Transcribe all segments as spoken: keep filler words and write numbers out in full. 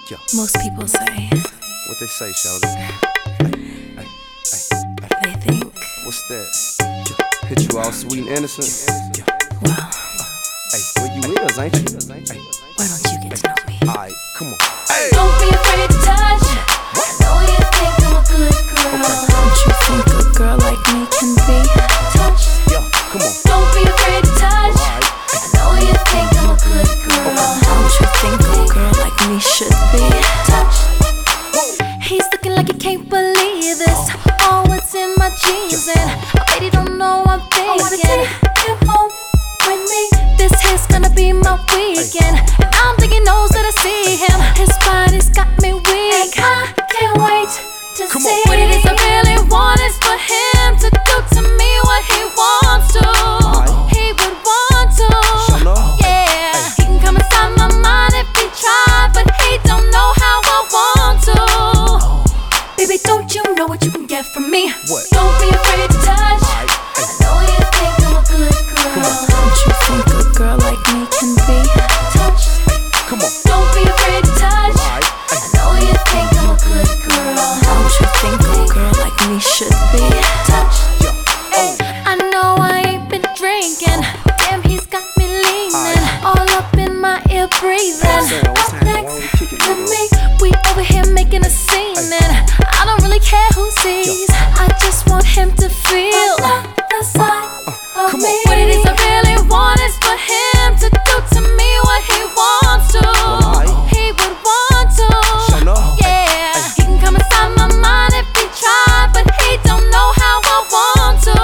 Yeah. Most people say. What they say, shawty? Hey, hey, hey, hey. They think. What's that? Yeah. Hit you all sweet and innocent? Yeah. Well, Uh, hey, well you is, ain't you? Hey. why don't you get to know me? Alright, come on. Hey. Don't be afraid to touch. I know you think I'm a good girl. Don't you think a girl like me can be Touch. Yeah, come on. Don't be afraid to touch. Alright. I know you think I'm a good girl. Don't you think a girl like me should be Touch. He's looking like he can't believe this. Oh, it's in my jeans and I bet he don't know I'm I wanna thinking take him home with me. this here's gonna be my weekend. And I don't think he knows that I see him. His body's got me And weak. I can't wait to Come on. see What it is I really want is for him to do to me what he wants to. Alright. He would want to. Show love? Yeah, he can come inside my mind if he tried, but he don't know how I want to. Baby, don't you know what you can get from me? What? Don't be afraid to touch. Alright. I Hey. know you think I'm a good Come on. girl. Don't you think a girl like me can be Touch. Come on. Don't be afraid to touch. Alright. I know you think I'm a good girl. Don't you think a girl like me should be Touch. Yeah. Oh. I know I ain't been drinking. Damn, he's got me leaning. All up in my ear breathing. Sam, what's Up happening? Why next don't we kick it, to little me. We over here making a scene, and I don't really care who sees. I just want him to feel The side of come me. on. what it is I really want is for him to do to me what he wants to. Alright. He would want to. Show love? Yeah, he can come inside my mind if he tried, but he don't know how I want to.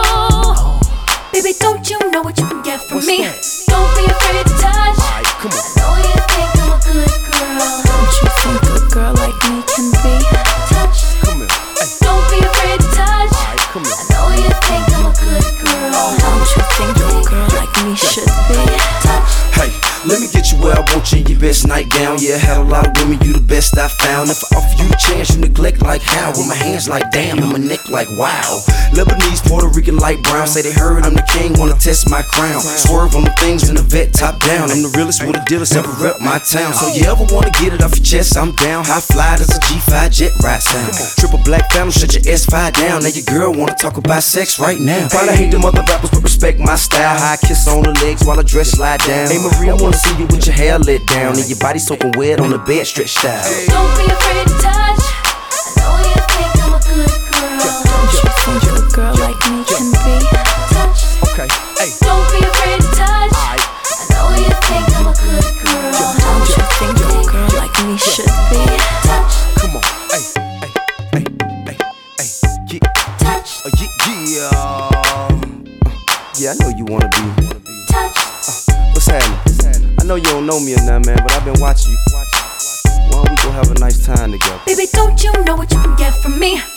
Baby, don't you know what you can get from What's me? that? Don't be afraid to touch. Alright, come on. I know you think I'm a good girl. Don't you think a girl like me can be Touch. Come here. Hey. Don't be afraid to touch. Alright, come I here. know you think I'm a good girl. Don't you think a girl like me should be Hey, let me get you where I want you in your best nightgown. Yeah, had a lot of women, you the best I found. If I offer you the chance, you neglect like how? With my hands like damn, and my neck like wow. Lebanese, Puerto Rican, light brown. Say they heard I'm the king, wanna test my crown. Swerve on the things in the vet, top down. I'm the realest with a dealers, ever rep my town. So you ever wanna get it off your chest, I'm down. High fly, that's a G five jet ride sound. Triple black phantom, shut your S five down. Now your girl wanna talk about sex right now. Probably hate them other rappers, but respect my style. High kiss on the legs while I dress slide down. Hey Marie, I wanna see you with your hair let down and your body soaking wet on the bed stretched out. Don't be afraid to touch. I know you think I'm a good girl. Don't you think a girl like me can be Touch. Okay. Hey. Don't be afraid to touch. Alright. I know you think I'm a good girl. Don't you think a girl like me should be Touch. Come on. Hey. Hey. Hey. Hey. Hey. Yeah. Touch. Uh, yeah. Yeah. Uh, yeah, I know you wanna be. Touch. What's happening? I know you don't know me or nothing, man, but I've been watching you. Why don't we go have a nice time together? Baby, don't you know what you can get from me?